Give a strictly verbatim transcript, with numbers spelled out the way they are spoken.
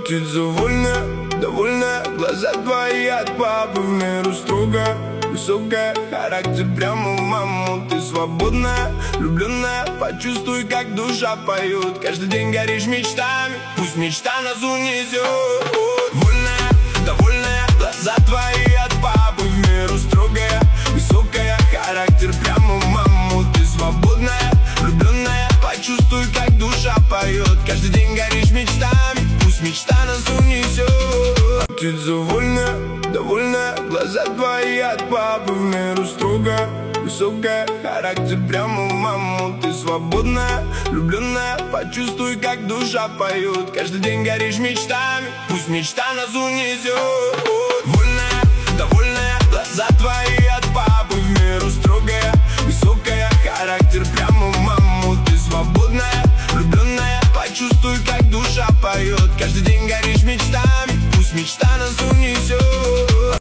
Ты довольная, довольная, глаза твои от папы в меру строгая, высокая, характер прямо в маму. Ты свободная, влюбленная, почувствуй, как душа поет. Каждый день горишь мечтами, пусть мечта нас унесет. Вольная, довольная, глаза твои от папы в меру строгая, высокая, характер прямо в маму. Ты свободная, влюбленная, почувствуй, как душа поет. Каждый день горишь мечтами, пусть мечта нас унесет. Ты довольная, довольная, глаза твои от папы в меру строгая, высокая, характер прямо в маму. Ты свободная, влюбленная, почувствуй, как душа поет. Каждый день горишь мечтами, пусть мечта нас унесет. Вольная, довольная, глаза твои от папы в меру строгая, высокая, характер прямо в маму. Ты свободная, влюбленная, почувствуй, как душа поет. Каждый день